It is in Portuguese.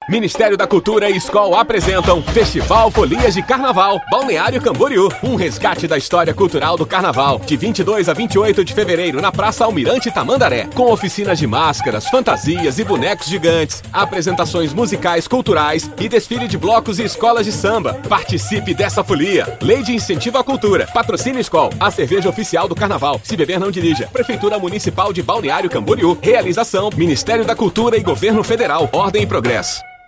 Ministério da Cultura e Skol apresentam Festival Folias de Carnaval, Balneário Camboriú. Um resgate da história cultural do Carnaval, de 22 a 28 de fevereiro, na Praça Almirante Tamandaré. Com oficinas de máscaras, fantasias e bonecos gigantes, apresentações musicais, culturais e desfile de blocos e escolas de samba. Participe dessa folia. Lei de Incentivo à Cultura. Patrocínio Skol, a cerveja oficial do Carnaval. Se beber, não dirija. Prefeitura Municipal de Balneário Camboriú. Realização: Ministério da Cultura e Governo Federal. Ordem e Progresso.